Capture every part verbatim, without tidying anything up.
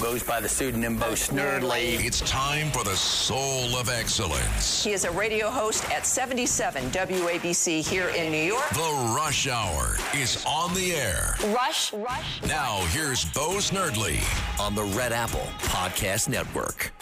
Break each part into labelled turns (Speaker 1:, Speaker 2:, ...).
Speaker 1: Goes by the pseudonym Bo Snerdley.
Speaker 2: It's time for the Soul of Excellence.
Speaker 3: He is a radio host at seventy-seven W A B C here in New York.
Speaker 2: The Rush Hour is on the air.
Speaker 3: Rush, Rush.
Speaker 2: Now here's Bo Snerdley on the Red Apple Podcast Network.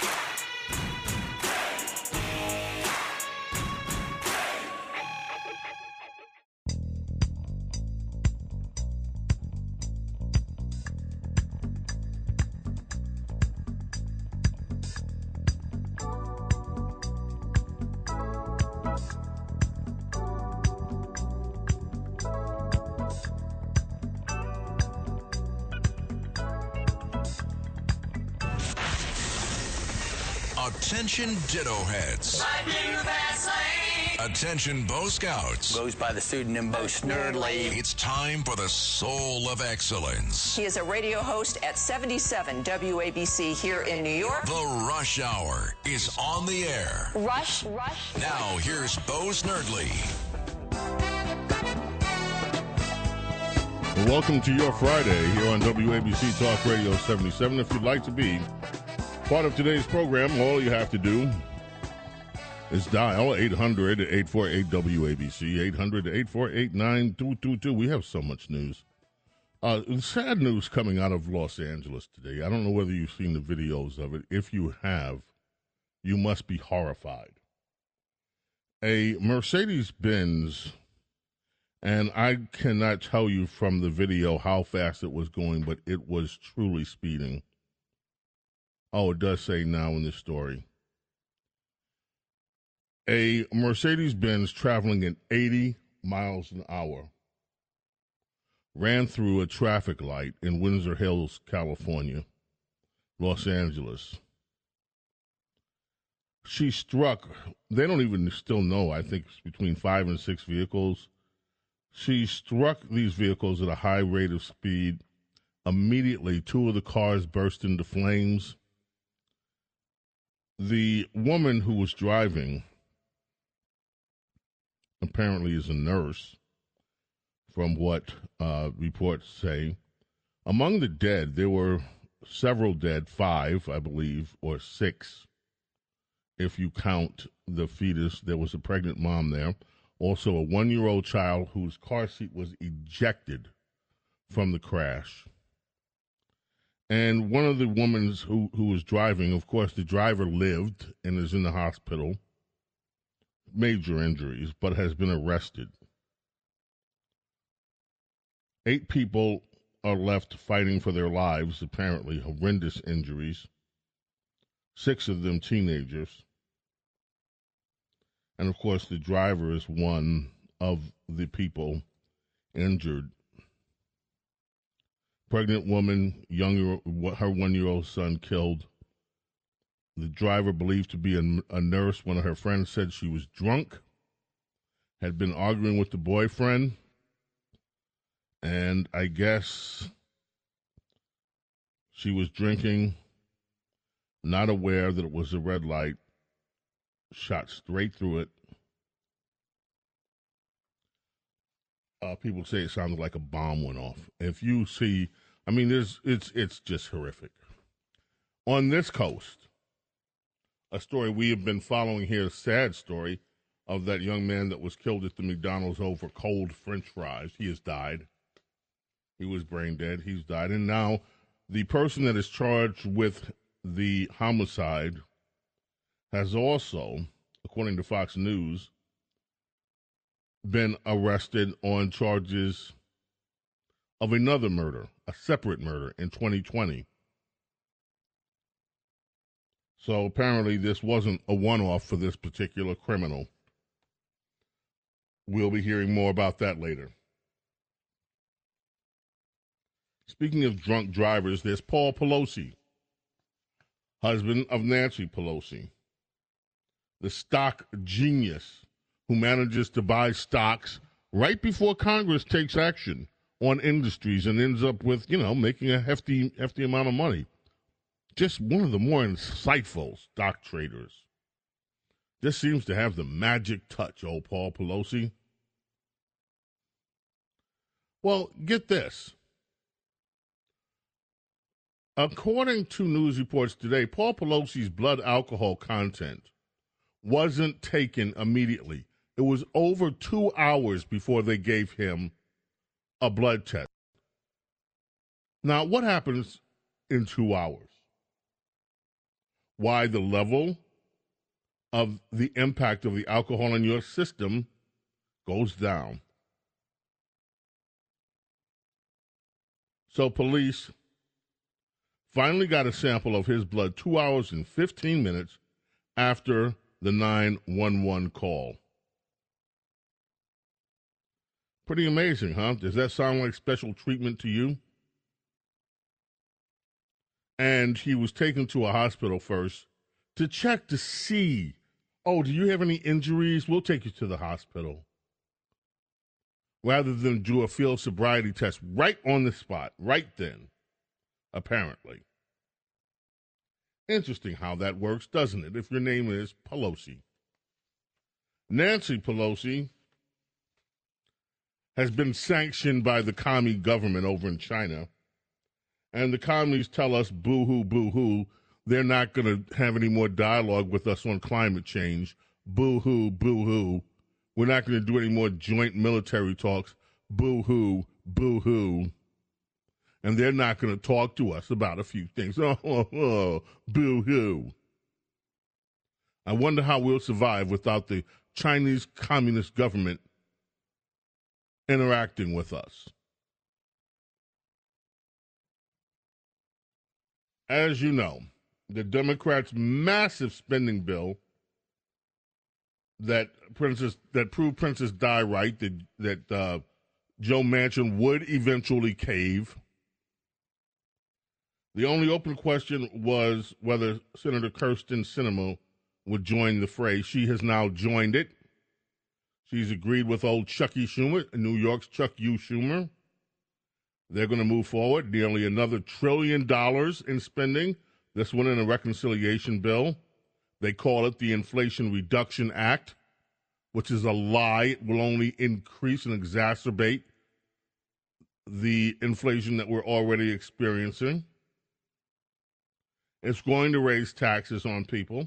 Speaker 2: Attention Ditto Heads. Attention Bo Scouts.
Speaker 1: Goes by the pseudonym Bo Snerdley.
Speaker 2: It's time for the Soul of Excellence.
Speaker 3: He is a radio host at seventy-seven W A B C here in New York.
Speaker 2: The Rush Hour is on the air.
Speaker 3: Rush, Rush.
Speaker 2: Now here's Bo Snerdley.
Speaker 4: Welcome to your Friday here on W A B C Talk Radio seventy-seven. If you'd like to be part of today's program, all you have to do is dial eight hundred, eight four eight, W A B C, eight hundred, eight four eight, nine two two two. We have so much news. Uh, sad news coming out of Los Angeles today. I don't know whether you've seen the videos of it. If you have, you must be horrified. A Mercedes-Benz, and I cannot tell you from the video how fast it was going, but it was truly speeding. Oh, it does say now in this story. A Mercedes-Benz traveling at eighty miles an hour ran through a traffic light in Windsor Hills, California, Los Angeles. She struck, they don't even still know, I think it's between five and six vehicles. She struck these vehicles at a high rate of speed. Immediately, two of the cars burst into flames. The woman who was driving apparently is a nurse, from what uh, reports say. Among the dead, there were several dead, five, I believe, or six, if you count the fetus. There was a pregnant mom there. Also, a one-year-old child whose car seat was ejected from the crash. And one of the women who, who was driving, of course, the driver lived and is in the hospital. Major injuries, but has been arrested. Eight people are left fighting for their lives, apparently horrendous injuries. Six of them teenagers. And, of course, the driver is one of the people injured. Pregnant woman, young, her one-year-old son killed. The driver, believed to be a, a nurse. One of her friends said she was drunk, had been arguing with the boyfriend, and I guess she was drinking, not aware that it was a red light, shot straight through it. Uh, people say it sounded like a bomb went off. If you see, I mean, there's, it's it's just horrific. On this coast, a story we have been following here, a sad story of that young man that was killed at the McDonald's over cold French fries. He has died. He was brain dead. He's died. And now the person that is charged with the homicide has also, according to Fox News, been arrested on charges of another murder, a separate murder in twenty twenty. So apparently this wasn't a one-off for this particular criminal. We'll be hearing more about that later. Speaking of drunk drivers, there's Paul Pelosi, husband of Nancy Pelosi, the stock genius who manages to buy stocks right before Congress takes action on industries and ends up with, you know, making a hefty, hefty amount of money. Just one of the more insightful stock traders. Just seems to have the magic touch, old Paul Pelosi. Well, get this. According to news reports today, Paul Pelosi's blood alcohol content wasn't taken immediately. It was over two hours before they gave him a blood test. Now, what happens in two hours? Why the level of the impact of the alcohol in your system goes down. So police finally got a sample of his blood two hours and fifteen minutes after the nine one one call. Pretty amazing, huh? Does that sound like special treatment to you? And he was taken to a hospital first to check to see, oh, do you have any injuries? We'll take you to the hospital. Rather than do a field sobriety test right on the spot, right then, apparently. Interesting how that works, doesn't it, if your name is Pelosi. Nancy Pelosi has been sanctioned by the commie government over in China. And the commies tell us, boo-hoo, boo-hoo, they're not going to have any more dialogue with us on climate change. Boo-hoo, boo-hoo. We're not going to do any more joint military talks. Boo-hoo, boo-hoo. And they're not going to talk to us about a few things. Oh, oh, oh, boo-hoo. I wonder how we'll survive without the Chinese Communist government interacting with us. As you know, the Democrats' massive spending bill that Princess that proved Princess Di right, that that uh, Joe Manchin would eventually cave. The only open question was whether Senator Kyrsten Sinema would join the fray. She has now joined it. She's agreed with old Chucky Schumer, New York's Chuck U. Schumer. They're going to move forward, nearly another trillion dollars in spending, this one in a reconciliation bill. They call it the Inflation Reduction Act, which is a lie. It will only increase and exacerbate the inflation that we're already experiencing. It's going to raise taxes on people.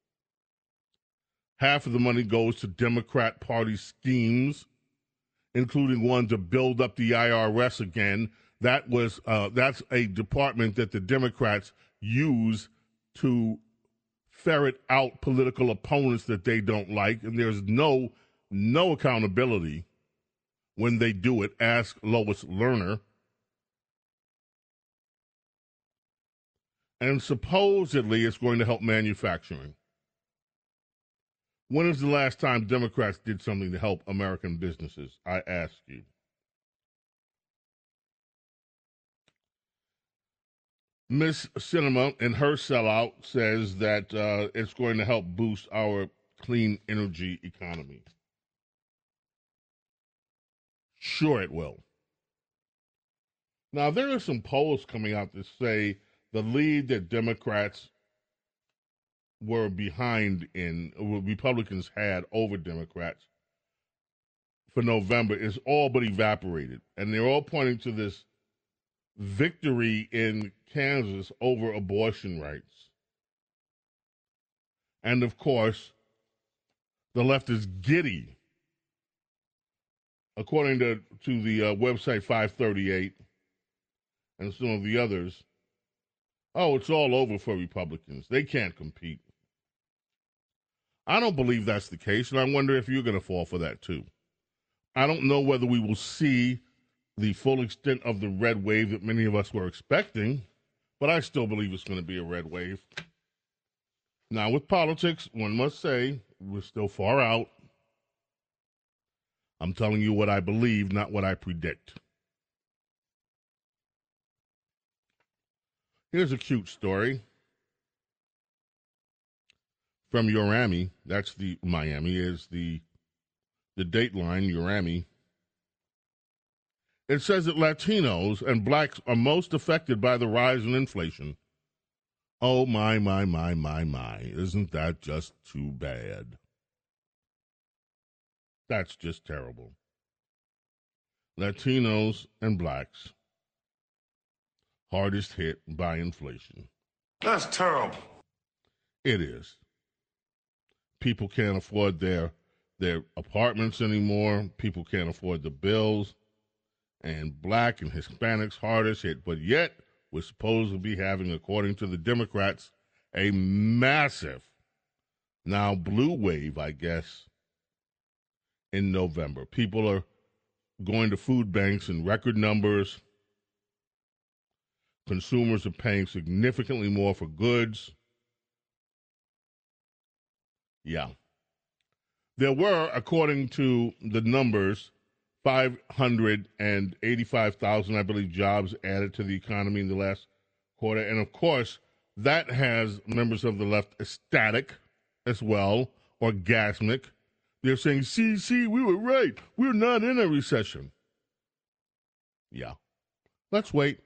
Speaker 4: Half of the money goes to Democrat Party schemes, including one to build up the I R S again. That was uh, that's a department that the Democrats use to ferret out political opponents that they don't like, and there's no no accountability when they do it. Ask Lois Lerner. And supposedly it's going to help manufacturing. When is the last time Democrats did something to help American businesses? I ask you. Miss Sinema, in her sellout, says that uh, it's going to help boost our clean energy economy. Sure it will. Now, there are some polls coming out that say the lead that Democrats were behind in, Republicans had over Democrats for November is all but evaporated. And they're all pointing to this victory in Kansas over abortion rights. And of course, the left is giddy. According to, to the uh, website five thirty-eight and some of the others, oh, it's all over for Republicans. They can't compete. I don't believe that's the case, and I wonder if you're going to fall for that too. I don't know whether we will see the full extent of the red wave that many of us were expecting, but I still believe it's going to be a red wave. Now, with politics, one must say we're still far out. I'm telling you what I believe, not what I predict. Here's a cute story from Urami. That's the Miami is the the Dateline, Urami. It says that Latinos and blacks are most affected by the rise in inflation. Oh, my, my, my, my, my. Isn't that just too bad? That's just terrible. Latinos and blacks hardest hit by inflation.
Speaker 5: That's terrible.
Speaker 4: It is. People can't afford their their apartments anymore. People can't afford the bills. And black and Hispanics hardest hit. But yet, we're supposed to be having, according to the Democrats, a massive, now blue wave, I guess, in November. People are going to food banks in record numbers. Consumers are paying significantly more for goods. Yeah. There were, according to the numbers, five hundred eighty-five thousand, I believe, jobs added to the economy in the last quarter. And, of course, that has members of the left ecstatic as well, orgasmic. They're saying, see, see, we were right. We're not in a recession. Yeah. Let's wait.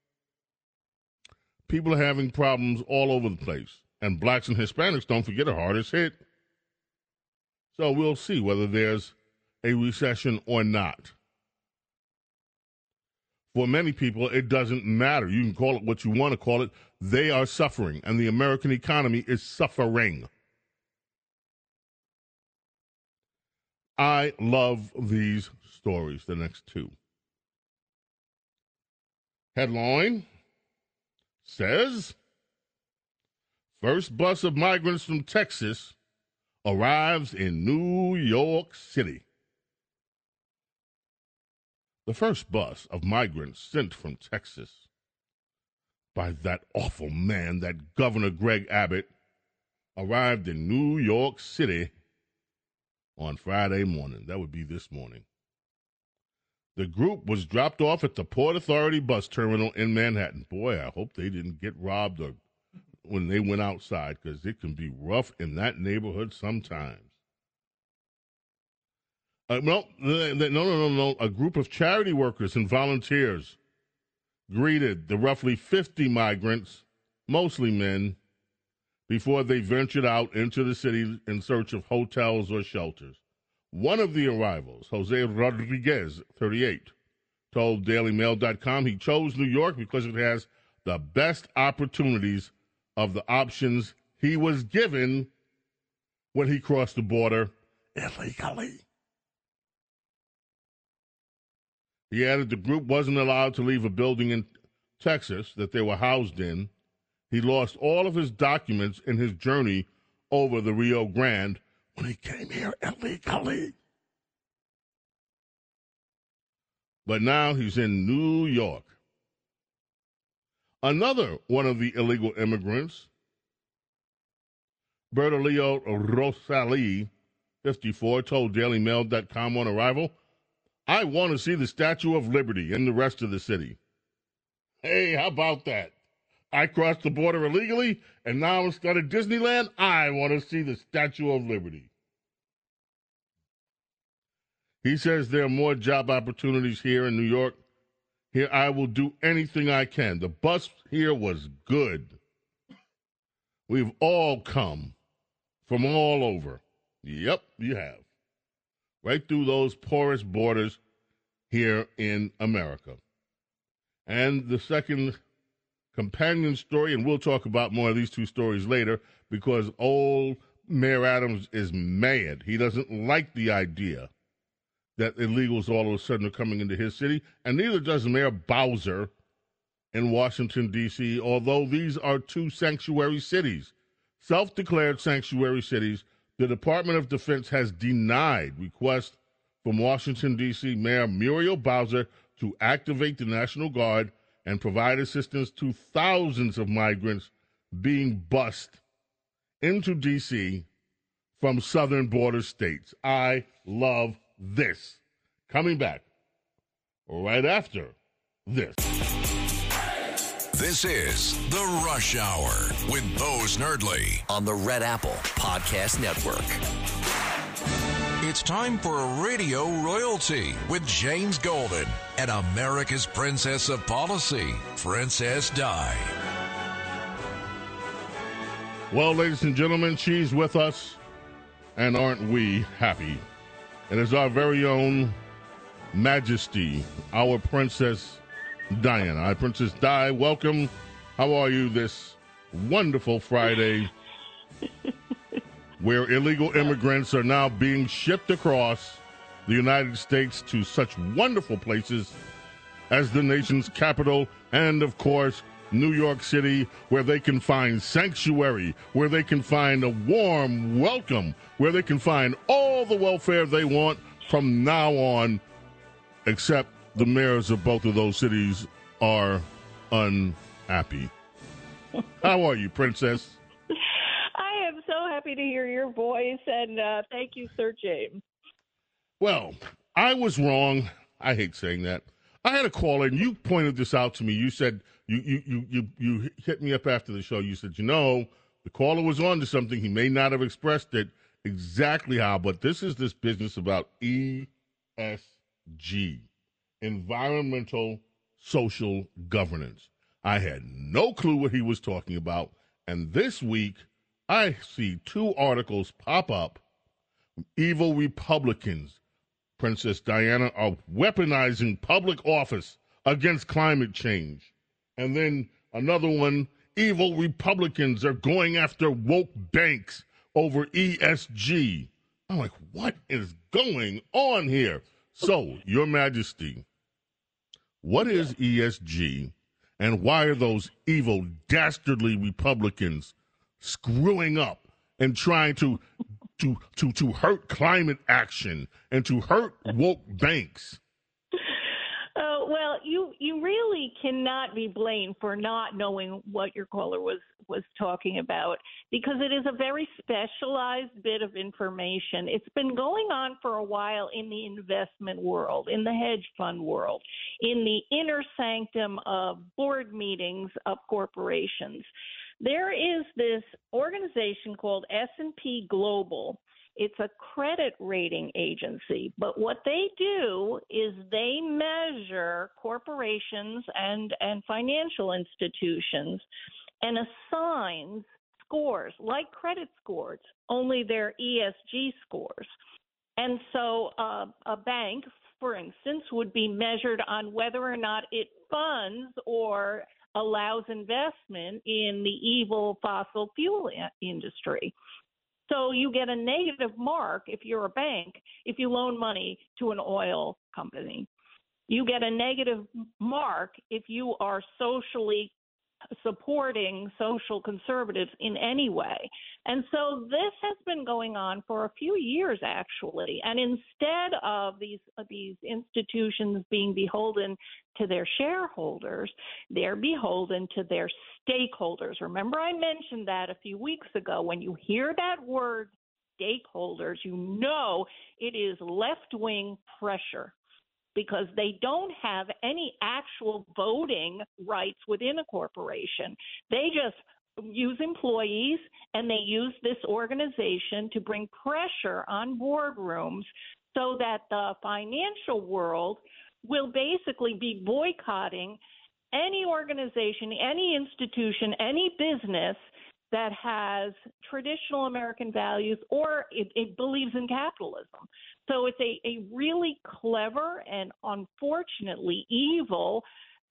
Speaker 4: People are having problems all over the place. And blacks and Hispanics, don't forget, are hardest hit. So we'll see whether there's a recession or not. For many people, it doesn't matter. You can call it what you want to call it. They are suffering, and the American economy is suffering. I love these stories, the next two. Headline says, first bus of migrants from Texas arrives in New York City. The first bus of migrants sent from Texas by that awful man, that Governor Greg Abbott, arrived in New York City on Friday morning. That would be this morning. The group was dropped off at the Port Authority bus terminal in Manhattan. Boy, I hope they didn't get robbed or when they went outside, because it can be rough in that neighborhood sometimes. Uh, no, no, no, no, no. A group of charity workers and volunteers greeted the roughly fifty migrants, mostly men, before they ventured out into the city in search of hotels or shelters. One of the arrivals, Jose Rodriguez, thirty-eight, told Daily Mail dot com he chose New York because it has the best opportunities of the options he was given when he crossed the border illegally. He added the group wasn't allowed to leave a building in Texas that they were housed in. He lost all of his documents in his journey over the Rio Grande when he came here illegally. But now he's in New York. Another one of the illegal immigrants, Bertolio Rosali, fifty-four, told Daily Mail dot com on arrival, I want to see the Statue of Liberty in the rest of the city. Hey, how about that? I crossed the border illegally, and now instead of Disneyland, I want to see the Statue of Liberty. He says there are more job opportunities here in New York. Here, I will do anything I can. The bus here was good. We've all come from all over. Yep, you have. Right through those porous borders here in America. And the second companion story, and we'll talk about more of these two stories later, because old Mayor Adams is mad. He doesn't like the idea that illegals all of a sudden are coming into his city, and neither does Mayor Bowser in Washington, D C, although these are two sanctuary cities, self-declared sanctuary cities. The Department of Defense has denied requests from Washington, D C Mayor Muriel Bowser to activate the National Guard and provide assistance to thousands of migrants being bused into D C from southern border states. I love this. Coming back right after this.
Speaker 2: This is The Rush Hour with Bo Snerdley on the Red Apple Podcast Network. It's time for Radio Royalty with James Golden and America's Princess of Policy, Princess Di.
Speaker 4: Well, ladies and gentlemen, she's with us, and aren't we happy? It is our very own Majesty, our Princess Diana. Hi, Princess Di. Welcome. How are you this wonderful Friday where illegal immigrants are now being shipped across the United States to such wonderful places as the nation's capital and, of course, New York City, where they can find sanctuary, where they can find a warm welcome, where they can find all the welfare they want from now on, except the mayors of both of those cities are unhappy. How are you, Princess?
Speaker 5: I am so happy to hear your voice, and uh, thank you, Sir James.
Speaker 4: Well, I was wrong. I hate saying that. I had a caller, and you pointed this out to me. You said, you you you you, you hit me up after the show. You said, you know, the caller was on to something. He may not have expressed it exactly how, but this is this business about E S G, environmental social governance. I had no clue what he was talking about, and this week I see two articles pop up. Evil Republicans, Princess Diana, are weaponizing public office against climate change. And then another one, evil Republicans are going after woke banks over E S G. I'm like, what is going on here? So, Your Majesty, what is E S G, and why are those evil, dastardly Republicans screwing up and trying to to to to hurt climate action and to hurt woke banks?
Speaker 5: Uh, well, you you really cannot be blamed for not knowing what your caller was was talking about, because it is a very specialized bit of information. It's been going on for a while in the investment world, in the hedge fund world, in the inner sanctum of board meetings of corporations. There is this organization called S and P Global. It's a credit rating agency, but what they do is they measure corporations and, and financial institutions and assigns scores like credit scores, only they're E S G scores. And so uh, a bank, for instance, would be measured on whether or not it funds or allows investment in the evil fossil fuel industry. So you get a negative mark if you're a bank, if you loan money to an oil company. You get a negative mark if you are socially supporting social conservatives in any way. And so this has been going on for a few years, actually. And instead of these of these institutions being beholden to their shareholders, they're beholden to their stakeholders. Remember, I mentioned that a few weeks ago. When you hear that word stakeholders, you know it is left-wing pressure, because they don't have any actual voting rights within a corporation. They just use employees, and they use this organization to bring pressure on boardrooms so that the financial world will basically be boycotting any organization, any institution, any business that has traditional American values or it, it believes in capitalism. So it's a, a really clever and unfortunately evil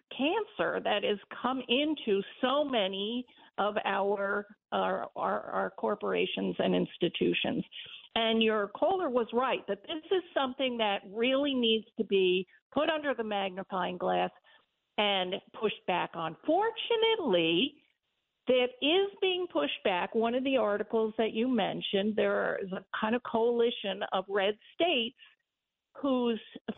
Speaker 5: cancer that has come into so many of our our, our, our corporations and institutions. And your caller was right that this is something that really needs to be put under the magnifying glass and pushed back on. Fortunately, that is being pushed back. One of the articles that you mentioned, there is a kind of coalition of red states whose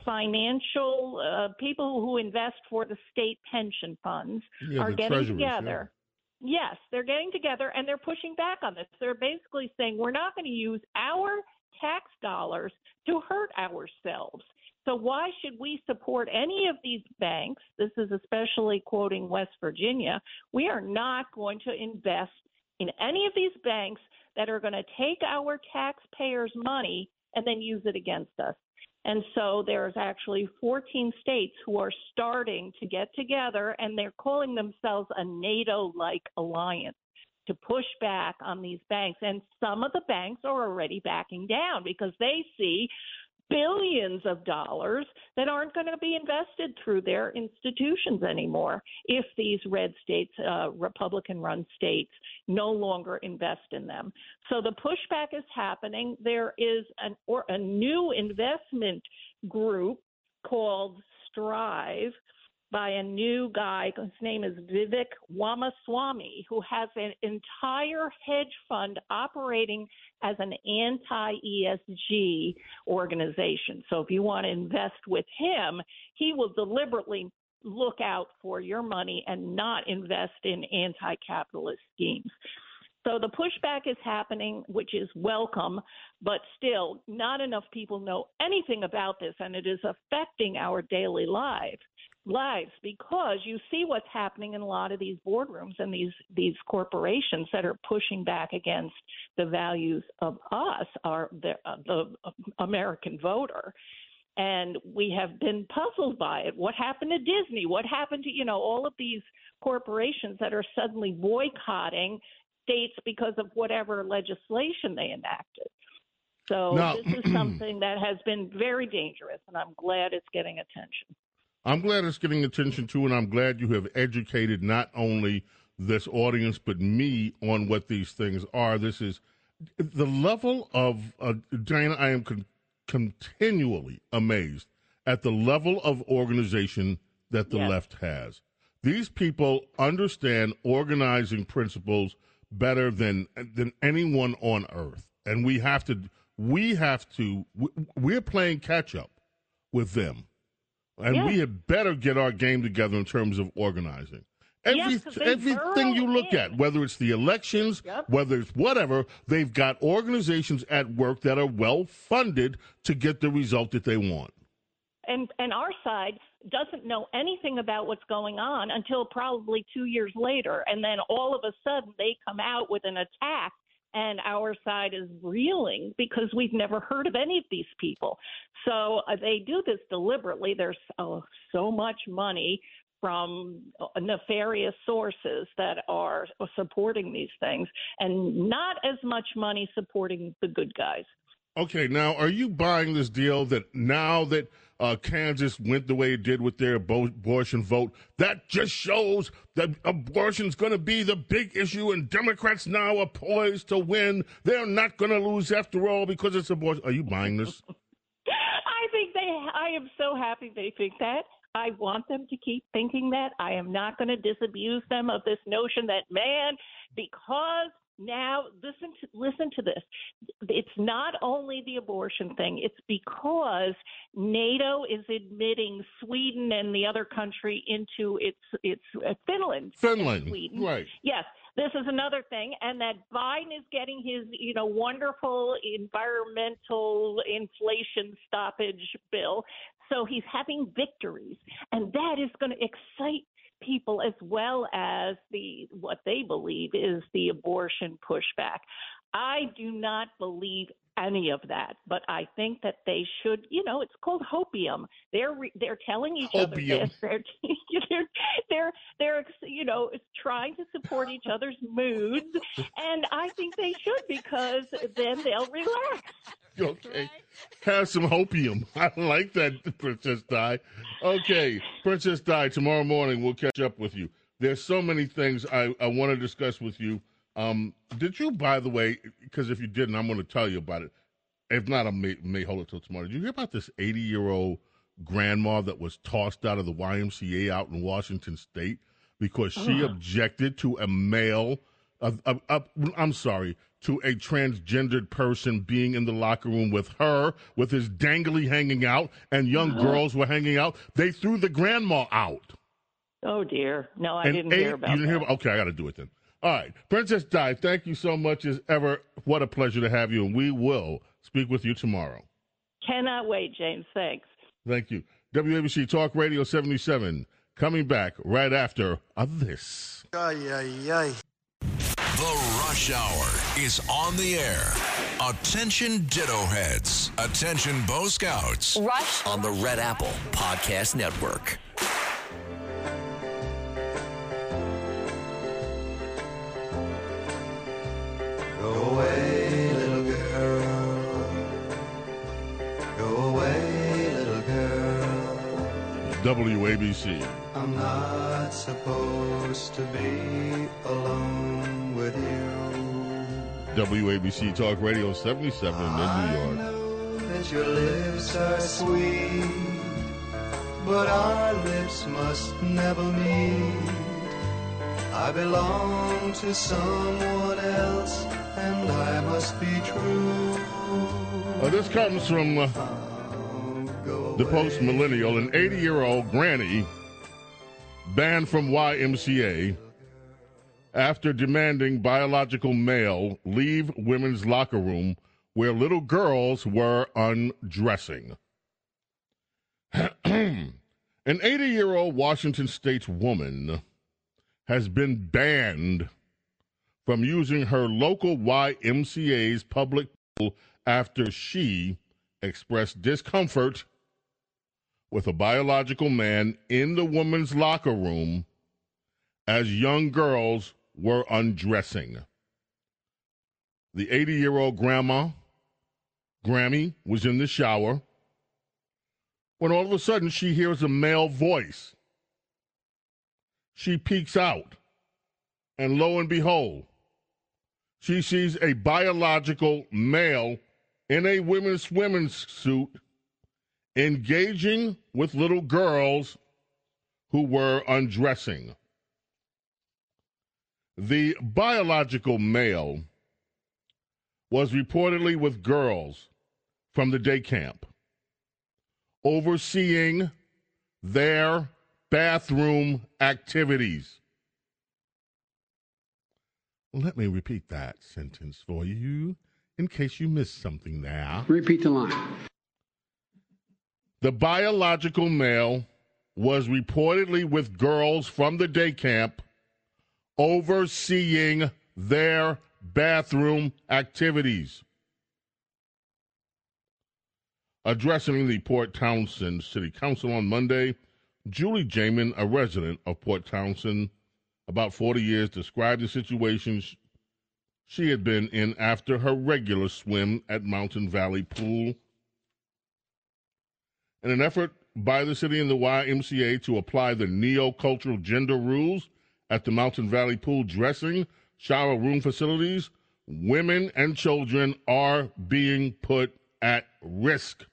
Speaker 5: financial uh, people who invest for the state pension funds
Speaker 4: yeah,
Speaker 5: are getting
Speaker 4: treasurers,
Speaker 5: together.
Speaker 4: Yeah.
Speaker 5: Yes, they're getting together and they're pushing back on this. They're basically saying we're not going to use our tax dollars to hurt ourselves. So why should we support any of these banks? This is especially quoting West Virginia. We are not going to invest in any of these banks that are going to take our taxpayers' money and then use it against us. And so there's actually fourteen states who are starting to get together, and they're calling themselves a NATO-like alliance to push back on these banks. And some of the banks are already backing down because they see billions of dollars that aren't going to be invested through their institutions anymore if these red states, uh, Republican-run states, no longer invest in them. So the pushback is happening. There is an, or a new investment group called Strive by a new guy, his name is Vivek Ramaswamy, who has an entire hedge fund operating as an anti-E S G organization. So if you want to invest with him, he will deliberately look out for your money and not invest in anti-capitalist schemes. So the pushback is happening, which is welcome, but still not enough people know anything about this, and it is affecting our daily lives. lives because you see what's happening in a lot of these boardrooms and these these corporations that are pushing back against the values of us, our the, uh, the American voter. And we have been puzzled by it. What happened to Disney? What happened to, you know, all of these corporations that are suddenly boycotting states because of whatever legislation they enacted? So
Speaker 4: now,
Speaker 5: this is something that has been very dangerous, and I'm glad it's getting attention.
Speaker 4: I'm glad it's getting attention, too, and I'm glad you have educated not only this audience but me on what these things are. This is the level of, uh, Diana, I am con- continually amazed at the level of organization that the
Speaker 5: yes.
Speaker 4: left has. These people understand organizing principles better than than anyone on earth, and we have to, we have to, we're playing catch-up with them. And
Speaker 5: yes.
Speaker 4: we had better get our game together in terms of organizing. Every,
Speaker 5: yes,
Speaker 4: everything you look
Speaker 5: in.
Speaker 4: at, whether it's the elections,
Speaker 5: yep.
Speaker 4: whether it's whatever, they've got organizations at work that are well-funded to get the result that they want.
Speaker 5: And and our side doesn't know anything about what's going on until probably two years later. And then all of a sudden they come out with an attack, and our side is reeling because we've never heard of any of these people. So uh, they do this deliberately. There's uh, so much money from uh, nefarious sources that are supporting these things, and not as much money supporting the good guys.
Speaker 4: Okay, now, are you buying this deal that now that uh, Kansas went the way it did with their abortion vote, that just shows that abortion's going to be the big issue and Democrats now are poised to win? They're not going to lose after all because it's abortion. Are you buying this?
Speaker 5: I think they, I am so happy they think that. I want them to keep thinking that. I am not going to disabuse them of this notion that, man, because now listen to listen to this. It's not only the abortion thing. It's because NATO is admitting Sweden and the other country into its its uh, Finland.
Speaker 4: Finland,
Speaker 5: Sweden.
Speaker 4: Right.
Speaker 5: Yes. This is another thing, and that Biden is getting his, you know, wonderful environmental inflation stoppage bill. So he's having victories, and that is going to excite people as well as the what they believe is the abortion pushback. I do not believe any of that, but I think that they should, you know, it's called hopium. They're they're telling each
Speaker 4: Hopium.
Speaker 5: other this. They're, they're they're they're you know trying to support each other's moods, and I think they should, because then they'll relax.
Speaker 4: Okay. Have some hopium. I like that, Princess Di. Okay, Princess Di, tomorrow morning we'll catch up with you. There's so many things I, I want to discuss with you. Um, did you, by the way, because if you didn't, I'm going to tell you about it. If not, I may, may hold it till tomorrow. Did you hear about this eighty-year-old grandma that was tossed out of the Y M C A out in Washington State because she uh. objected to a male, a, a, a, I'm sorry, to a transgendered person being in the locker room with her, with his dangly hanging out, and young uh-huh. girls were hanging out. They threw the grandma out.
Speaker 5: Oh, dear. No, I
Speaker 4: and
Speaker 5: didn't
Speaker 4: eight,
Speaker 5: hear about
Speaker 4: you didn't
Speaker 5: that.
Speaker 4: Hear about, okay, I got to do it then. All right. Princess Di, thank you so much as ever. What a pleasure to have you, and we will speak with you tomorrow.
Speaker 5: Cannot wait, James. Thanks.
Speaker 4: Thank you. W A B C Talk Radio seventy-seven, coming back right after this.
Speaker 6: Ay, ay, ay.
Speaker 2: The Rush Hour is on the air. Attention Ditto Heads. Attention Bo Scouts.
Speaker 3: Rush
Speaker 2: on the Red Apple Podcast Network.
Speaker 6: Go away, little girl. Go away.
Speaker 4: W A B C.
Speaker 6: I'm not supposed to be alone with you.
Speaker 4: W A B C Talk Radio seventy-seven in New York.
Speaker 6: I know that your lips are sweet, but our lips must never meet. I belong to someone else, and I must be true.
Speaker 4: Uh, this comes from uh, the post-millennial. An eighty-year-old granny banned from Y M C A after demanding biological male leave women's locker room where little girls were undressing. An eighty-year-old Washington State woman has been banned from using her local Y M C A's public pool after she expressed discomfort with a biological man in the women's locker room as young girls were undressing. The eighty-year-old grandma, Grammy, was in the shower when all of a sudden she hears a male voice. She peeks out, and lo and behold, she sees a biological male in a women's swimming suit engaging with little girls who were undressing. The biological male was reportedly with girls from the day camp, overseeing their bathroom activities. Let me repeat that sentence for you in case you missed something there.
Speaker 7: Repeat the line.
Speaker 4: The biological male was reportedly with girls from the day camp overseeing their bathroom activities. Addressing the Port Townsend City Council on Monday, Julie Jamin, a resident of Port Townsend, about forty years, described the situation she had been in after her regular swim at Mountain Valley Pool. In an effort by the city and the Y M C A to apply the neo-cultural gender rules at the Mountain Valley Pool dressing shower room facilities, women and children are being put at risk.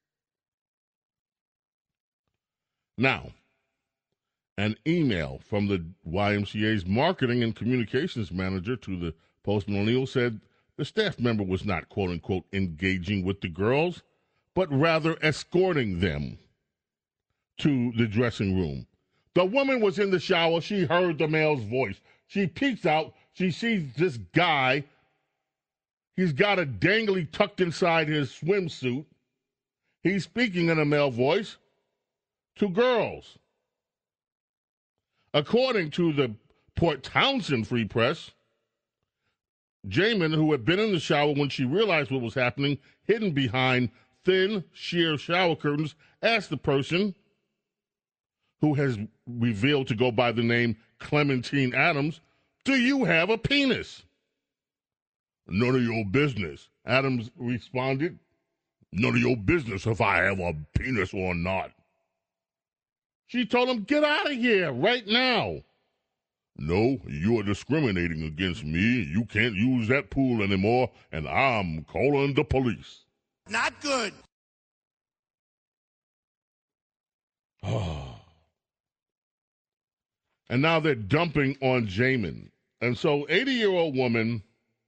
Speaker 4: Now, an email from the Y M C A's marketing and communications manager to the Post-Millennial said the staff member was not, quote-unquote, engaging with the girls, but rather escorting them to the dressing room. The woman was in the shower. She heard the male's voice. She peeks out. She sees this guy. He's got a dangly tucked inside his swimsuit. He's speaking in a male voice to girls. According to the Port Townsend Free Press, Jamin, who had been in the shower when she realized what was happening, hidden behind thin, sheer shower curtains, asked the person, who has revealed to go by the name Clementine Adams, "Do you have a penis?" "None of your business," Adams responded. "None of your business if I have a penis or not." She told him, "Get out of here right now." "No, you are discriminating against me. You can't use that pool anymore, and I'm calling the police."
Speaker 8: Not good.
Speaker 4: Oh. And now they're dumping on Jamin. And so eighty-year-old woman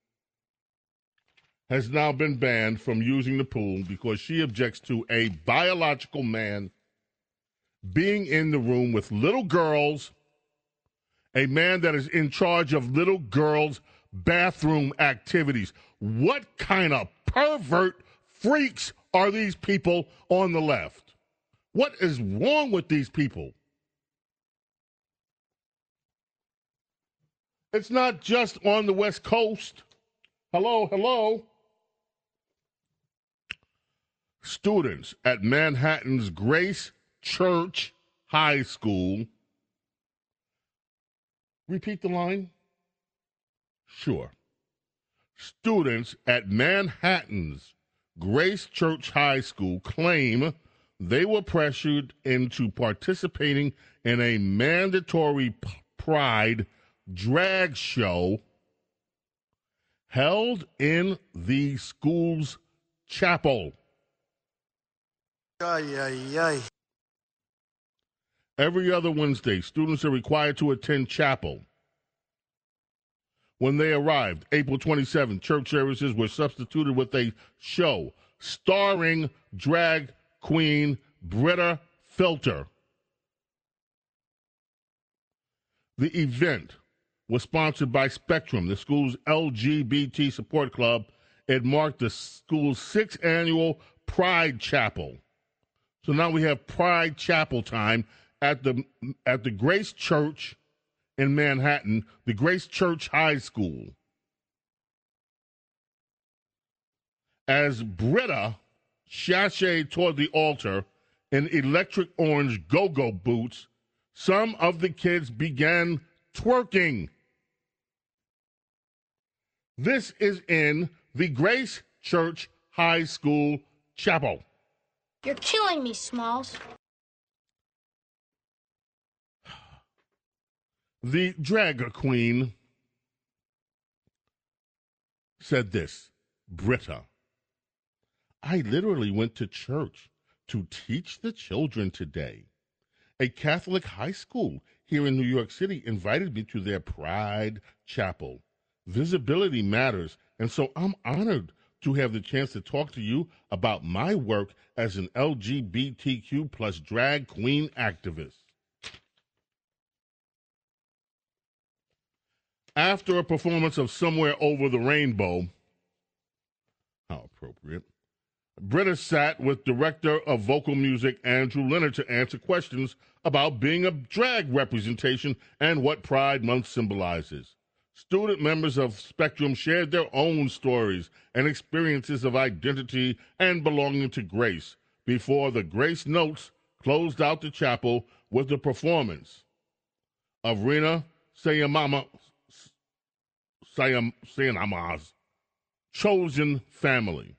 Speaker 4: has now been banned from using the pool because she objects to a biological man being in the room with little girls, a man that is in charge of little girls' bathroom activities. What kind of pervert freaks are these people on the left? What is wrong with these people? It's not just on the West Coast. Hello, hello. Students at Manhattan's Grace Church High School. Repeat the line? Sure. Students at Manhattan's Grace Church High School claim they were pressured into participating in a mandatory p- pride drag show held in the school's chapel.
Speaker 7: Ay, ay, ay.
Speaker 4: Every other Wednesday, students are required to attend chapel. When they arrived, April twenty-seventh, church services were substituted with a show starring drag queen Britta Filter. The event was sponsored by Spectrum, the school's L G B T support club. It marked the school's sixth annual Pride Chapel. So now we have Pride Chapel time at the at the Grace Church in Manhattan, the Grace Church High School. As Britta sashayed toward the altar in electric orange go-go boots, some of the kids began twerking. This is in the Grace Church High School chapel.
Speaker 8: You're killing me, Smalls.
Speaker 4: The drag queen said this, Britta, I literally went to church to teach the children today. A Catholic high school here in New York City invited me to their Pride Chapel. Visibility matters, and so I'm honored to have the chance to talk to you about my work as an L G B T Q plus drag queen activist. After a performance of Somewhere Over the Rainbow, how appropriate, Britta sat with director of vocal music Andrew Leonard to answer questions about being a drag representation and what Pride Month symbolizes. Student members of Spectrum shared their own stories and experiences of identity and belonging to Grace before the Grace Notes closed out the chapel with the performance of Rina Sayamama, Sayam, Sayama's Chosen Family.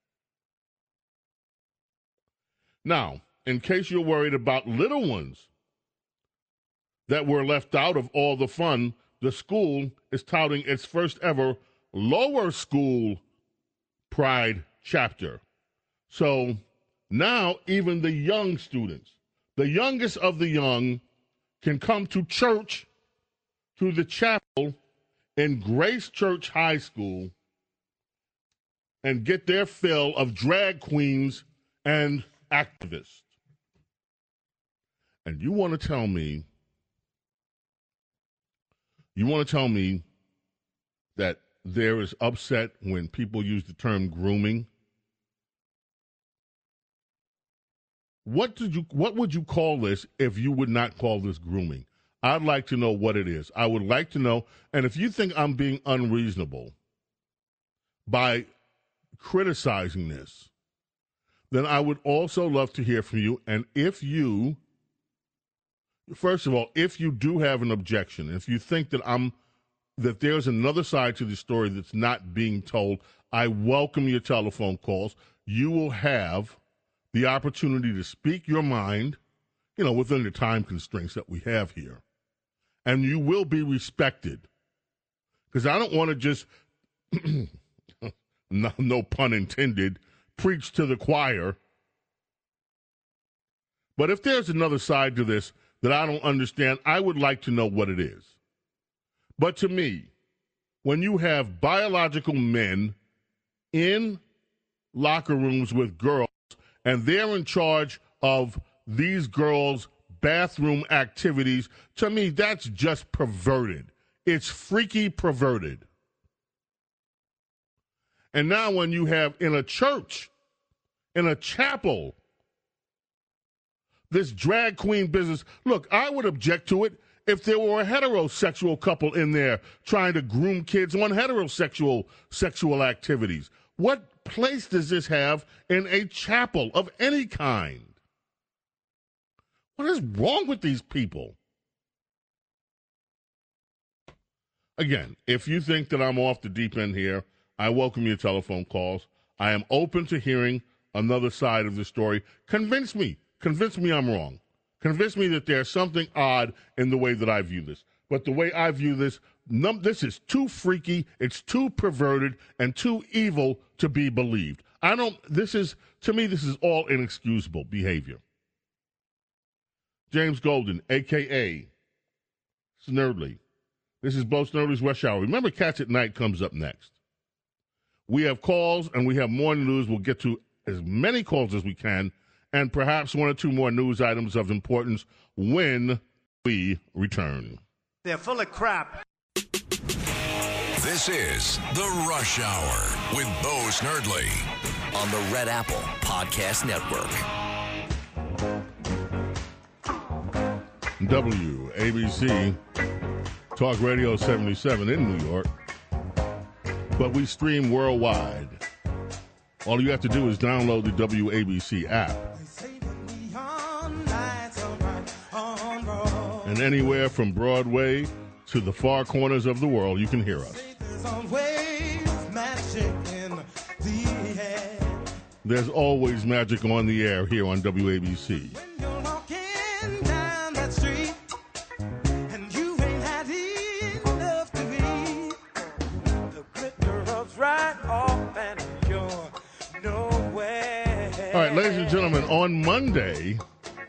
Speaker 4: Now, in case you're worried about little ones that were left out of all the fun, the school is touting its first ever lower school Pride chapter. So now even the young students, the youngest of the young, can come to church, to the chapel in Grace Church High School and get their fill of drag queens and activists. And you want to tell me, you want to tell me that there is upset when people use the term grooming? What did you, what would you call this if you would not call this grooming? I'd like to know what it is. I would like to know, and if you think I'm being unreasonable by criticizing this, then I would also love to hear from you. And if you, first of all, if you do have an objection, if you think that I'm, that there's another side to the story that's not being told, I welcome your telephone calls. You will have the opportunity to speak your mind, you know, within the time constraints that we have here. And you will be respected. Because I don't want to just, no, no pun intended, preach to the choir. But if there's another side to this that I don't understand, I would like to know what it is. But to me, when you have biological men in locker rooms with girls and they're in charge of these girls' bathroom activities, to me, that's just perverted. It's freaky perverted. And now when you have in a church, in a chapel, this drag queen business, look, I would object to it if there were a heterosexual couple in there trying to groom kids on heterosexual sexual activities. What place does this have in a chapel of any kind? What is wrong with these people? Again, if you think that I'm off the deep end here, I welcome your telephone calls. I am open to hearing another side of the story. Convince me. Convince me I'm wrong. Convince me that there's something odd in the way that I view this. But the way I view this, num- this is too freaky, it's too perverted, and too evil to be believed. I don't, this is, to me, this is all inexcusable behavior. James Golden, a k a. Snerdly. This is Bo Snerdly's Rush Hour. Remember, Cats at Night comes up next. We have calls and we have more news. We'll get to as many calls as we can and perhaps one or two more news items of importance when we return.
Speaker 7: They're full of crap.
Speaker 2: This is The Rush Hour with Bo Snerdly on the Red Apple Podcast Network.
Speaker 4: W A B C Talk Radio seventy-seven in New York, but we stream worldwide. All you have to do is download the W A B C app. And anywhere from Broadway to the far corners of the world, you can hear us. There's always magic on the air here on W A B C. All right, ladies and gentlemen, on Monday,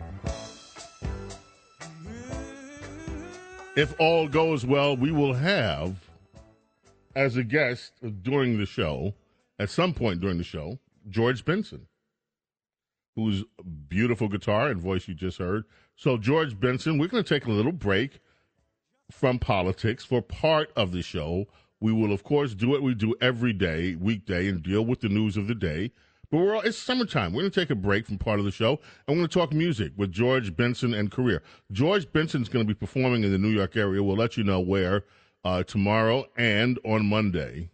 Speaker 4: if all goes well, we will have, as a guest during the show, at some point during the show, George Benson, whose beautiful guitar and voice you just heard. So, George Benson, we're going to take a little break from politics for part of the show. We will, of course, do what we do every day, weekday, and deal with the news of the day. But we're all, it's summertime. We're going to take a break from part of the show, and we're going to talk music with George Benson and career. George Benson's going to be performing in the New York area. We'll let you know where uh, tomorrow and on Monday.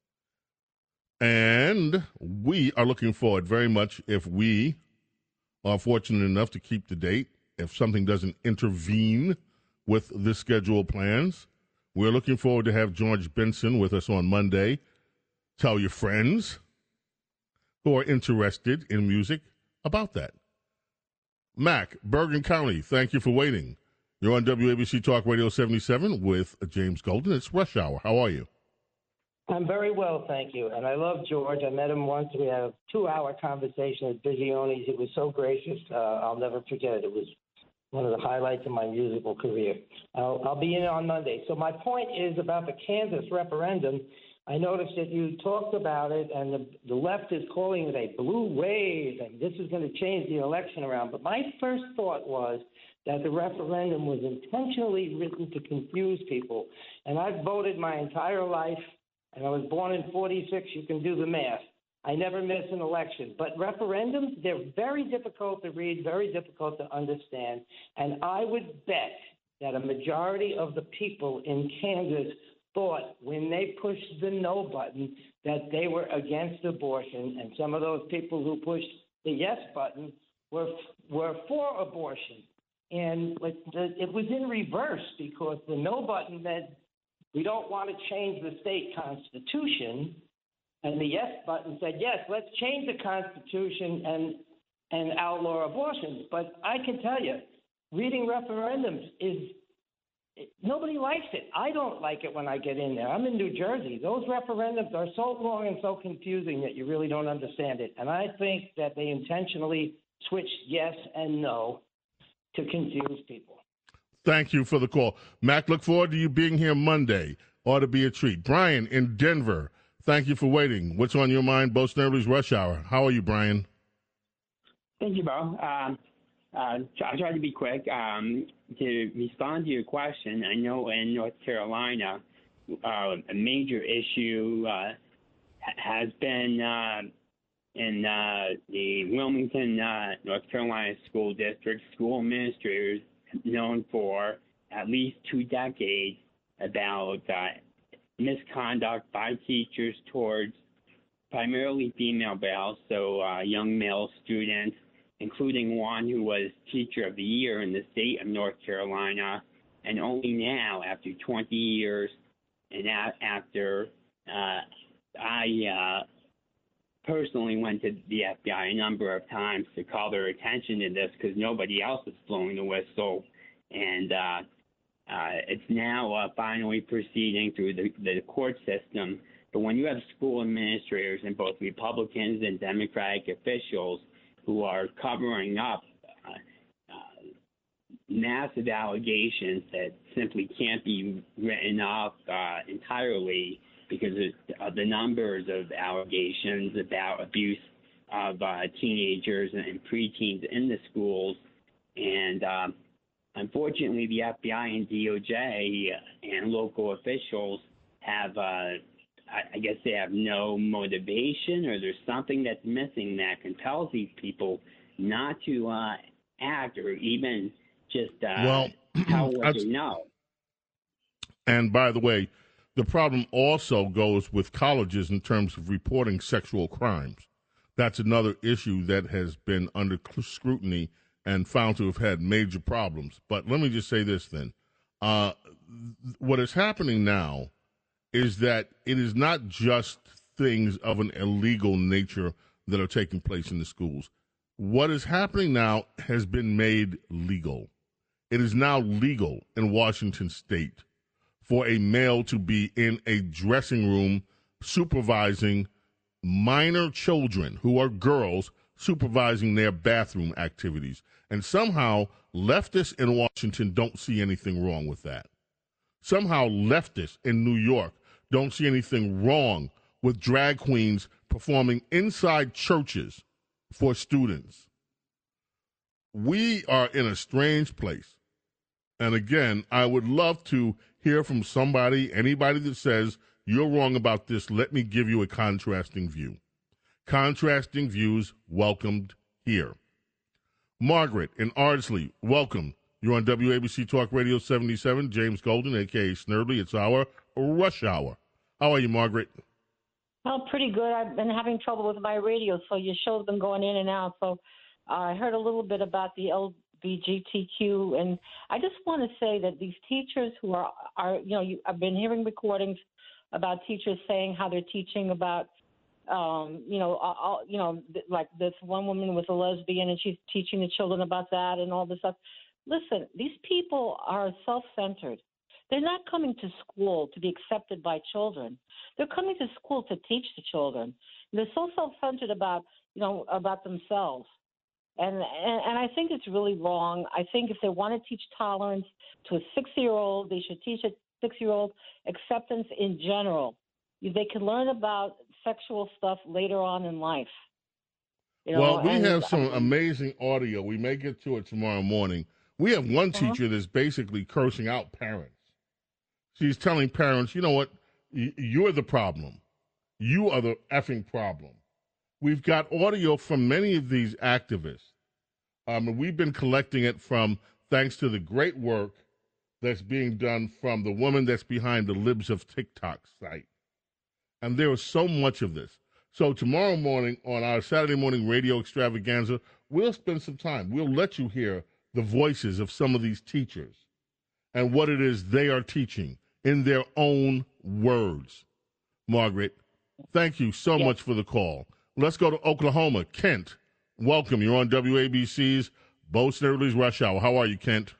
Speaker 4: And we are looking forward very much, if we are fortunate enough to keep the date, if something doesn't intervene with the scheduled plans. We're looking forward to have George Benson with us on Monday. Tell your friends who are interested in music about that. Mac, Bergen County, thank you for waiting. You're on W A B C Talk Radio seventy-seven with James Golden. It's Rush Hour. How are you?
Speaker 9: I'm very well, thank you. And I love George. I met him once. We had a two-hour conversation at Bizioni's. He was so gracious. Uh, I'll never forget it. It was one of the highlights of my musical career. I'll, I'll be in on Monday. So my point is about the Kansas referendum. I noticed that you talked about it, and the, the left is calling it a blue wave, and this is going to change the election around. But my first thought was that the referendum was intentionally written to confuse people. And I've voted my entire life, and I was born in forty-six. You can do the math. I never miss an election. But referendums, they're very difficult to read, very difficult to understand. And I would bet that a majority of the people in Kansas thought when they pushed the no button that they were against abortion, and some of those people who pushed the yes button were were for abortion. And it was in reverse, because the no button meant we don't want to change the state constitution, and the yes button said, yes, let's change the constitution and and outlaw abortion. But I can tell you, reading referendums is nobody likes it. I don't like it when I get in there. I'm in New Jersey. Those referendums are so long and so confusing that you really don't understand it. And I think that they intentionally switched yes and no to confuse people.
Speaker 4: Thank you for the call. Mac, look forward to you being here Monday. Ought to be a treat. Brian in Denver, thank you for waiting. What's on your mind? Bo Snerdly's Rush Hour. How are you, Brian?
Speaker 10: Thank you, Bo. Um, uh, I'll try to be quick. Um, to respond to your question, I know in North Carolina, uh, a major issue uh, has been uh, in uh, the Wilmington, uh, North Carolina School District. School administrators known for at least two decades about uh, misconduct by teachers towards primarily female, but also uh, young male students, including one who was Teacher of the Year in the state of North Carolina. And only now, after twenty years, and after uh, I uh, personally personally went to the F B I a number of times to call their attention to this because nobody else is blowing the whistle. And uh, uh, it's now uh, finally proceeding through the, the court system. But when you have school administrators and both Republicans and Democratic officials who are covering up uh, uh, massive allegations that simply can't be written off uh, entirely because of uh, the numbers of allegations about abuse of uh, teenagers and, and preteens in the schools. And uh, unfortunately, the F B I and D O J and local officials have, uh, I, I guess they have no motivation, or there's something that's missing that compels these people not to uh, act or even just uh,
Speaker 4: well,
Speaker 10: tell what they know.
Speaker 4: And by the way, the problem also goes with colleges in terms of reporting sexual crimes. That's another issue that has been under scrutiny and found to have had major problems. But let me just say this then. Uh, what is happening now is that it is not just things of an illegal nature that are taking place in the schools. What is happening now has been made legal. It is now legal in Washington State for a male to be in a dressing room supervising minor children who are girls, supervising their bathroom activities. And somehow leftists in Washington don't see anything wrong with that. Somehow leftists in New York don't see anything wrong with drag queens performing inside churches for students. We are in a strange place. And again, I would love to hear from somebody, anybody that says, you're wrong about this, let me give you a contrasting view. Contrasting views welcomed here. Margaret in Ardsley, welcome. You're on W A B C Talk Radio seventy-seven. James Golden, a k a. Snerdley. It's our rush hour. How are you, Margaret?
Speaker 7: Oh, pretty good. I've been having trouble with my radio, so your show's been going in and out. So uh, I heard a little bit about the L G B T Q, and I just want to say that these teachers who are, are you know, you, I've been hearing recordings about teachers saying how they're teaching about, um, you know, all, you know, like this one woman was a lesbian and she's teaching the children about that and all this stuff. Listen, these people are self-centered. They're not coming to school to be accepted by children. They're coming to school to teach the children. They're so self-centered about, you know, about themselves. And, and and I think it's really wrong. I think if they want to teach tolerance to a six-year-old, they should teach a six-year-old acceptance in general. They can learn about sexual stuff later on in life. You know,
Speaker 4: well, we
Speaker 7: and,
Speaker 4: have some
Speaker 7: um,
Speaker 4: amazing audio. We may get to it tomorrow morning. We have one
Speaker 7: uh-huh.
Speaker 4: teacher that's basically cursing out parents. She's telling parents, you know what, you're the problem. You are the effing problem. We've got audio from many of these activists. Um, and we've been collecting it from, thanks to the great work that's being done from the woman that's behind the Libs of TikTok site. And there is so much of this. So tomorrow morning on our Saturday morning radio extravaganza, we'll spend some time. We'll let you hear the voices of some of these teachers and what it is they are teaching in their own words. Margaret, thank you so yes. much for the call. Let's go to Oklahoma. Kent, welcome. You're on W A B C's Bo Snerdley's Rush Hour. How are you, Kent?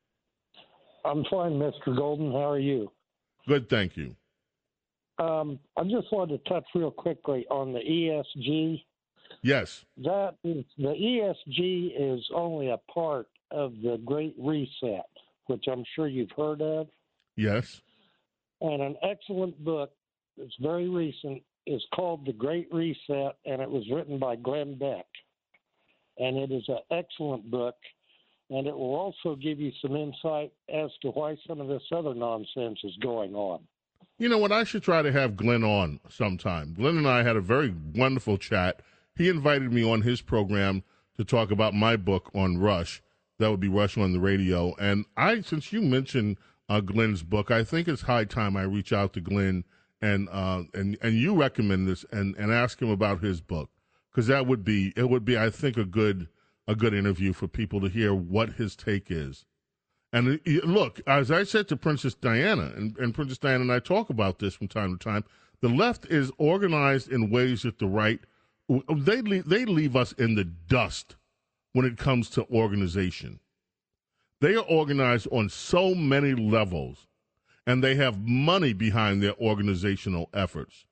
Speaker 11: I'm fine, Mister Golden. How are you?
Speaker 4: Good, thank you.
Speaker 11: Um, I just wanted to touch real quickly on the E S G.
Speaker 4: Yes.
Speaker 11: That is, the E S G is only a part of the Great Reset, which I'm sure you've heard of.
Speaker 4: Yes.
Speaker 11: And an excellent book that's very recent is called The Great Reset, and it was written by Glenn Beck. And it is an excellent book, and it will also give you some insight as to why some of this other nonsense is going on.
Speaker 4: You know what? I should try to have Glenn on sometime. Glenn and I had a very wonderful chat. He invited me on his program to talk about my book on Rush. That would be Rush on the Radio. And I, since you mentioned uh, Glenn's book, I think it's high time I reach out to Glenn and uh, and and you recommend this and, and ask him about his book, because that would be it would be I think a good a good interview for people to hear what his take is. And look, as I said to Princess Diana, and, and Princess Diana and I talk about this from time to time, the left is organized in ways that the right they leave, they leave us in the dust when it comes to organization. They are organized on so many levels, and they have money behind their organizational efforts.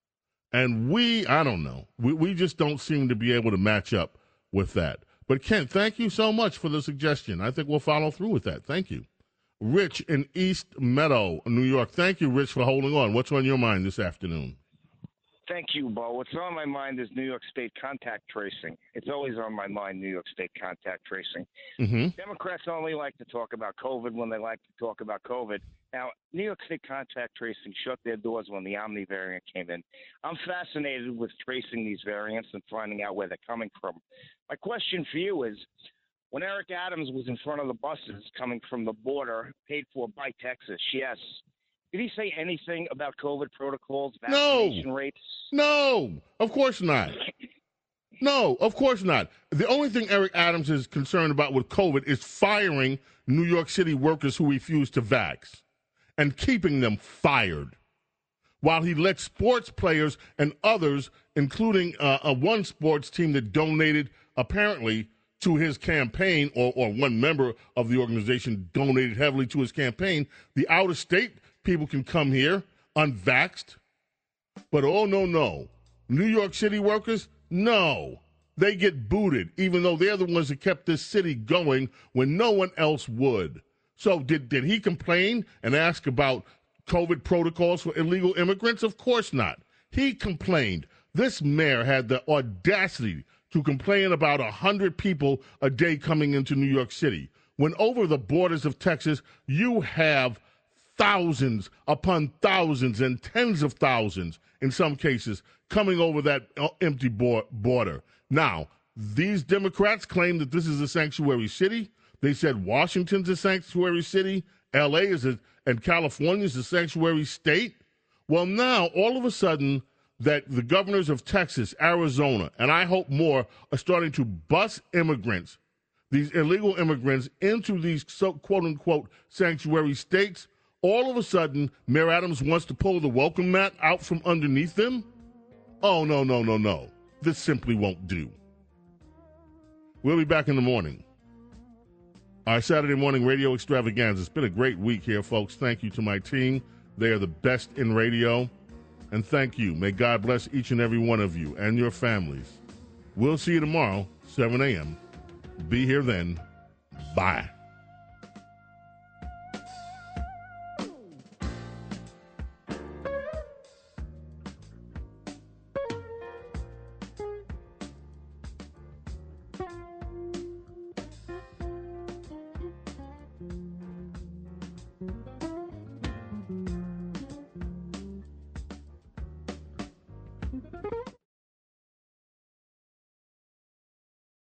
Speaker 4: And we, I don't know, we, we just don't seem to be able to match up with that. But, Ken, thank you so much for the suggestion. I think we'll follow through with that. Thank you. Rich in East Meadow, New York. Thank you, Rich, for holding on. What's on your mind this afternoon?
Speaker 12: Thank you, Bo. What's on my mind is New York State contact tracing. It's always on my mind, New York State contact tracing.
Speaker 4: Mm-hmm.
Speaker 12: Democrats only like to talk about COVID when they like to talk about COVID. Now, New York State contact tracing shut their doors when the Omni variant came in. I'm fascinated with tracing these variants and finding out where they're coming from. My question for you is, when Eric Adams was in front of the buses coming from the border, paid for by Texas, yes, did he say anything about COVID protocols, vaccination
Speaker 4: no.
Speaker 12: rates?
Speaker 4: No, of course not. No, of course not. The only thing Eric Adams is concerned about with COVID is firing New York City workers who refuse to vax and keeping them fired, while he lets sports players and others, including uh, a one sports team that donated apparently to his campaign, or, or one member of the organization donated heavily to his campaign, the out-of-state people can come here unvaxxed. But oh, no, no. New York City workers, no. They get booted, even though they're the ones that kept this city going when no one else would. So did, did he complain and ask about COVID protocols for illegal immigrants? Of course not. He complained. This mayor had the audacity to complain about one hundred people a day coming into New York City, when over the borders of Texas, you have thousands upon thousands and tens of thousands, in some cases, coming over that empty border. Now, these Democrats claim that this is a sanctuary city. They said Washington's a sanctuary city, L A is a, and California is a sanctuary state. Well, now, all of a sudden, that the governors of Texas, Arizona, and I hope more, are starting to bus immigrants, these illegal immigrants, into these so, quote-unquote sanctuary states. All of a sudden, Mayor Adams wants to pull the welcome mat out from underneath them? Oh, no, no, no, no. This simply won't do. We'll be back in the morning. Our Saturday morning radio extravaganza. It's been a great week here, folks. Thank you to my team. They are the best in radio. And thank you. May God bless each and every one of you and your families. We'll see you tomorrow, seven a.m. Be here then. Bye.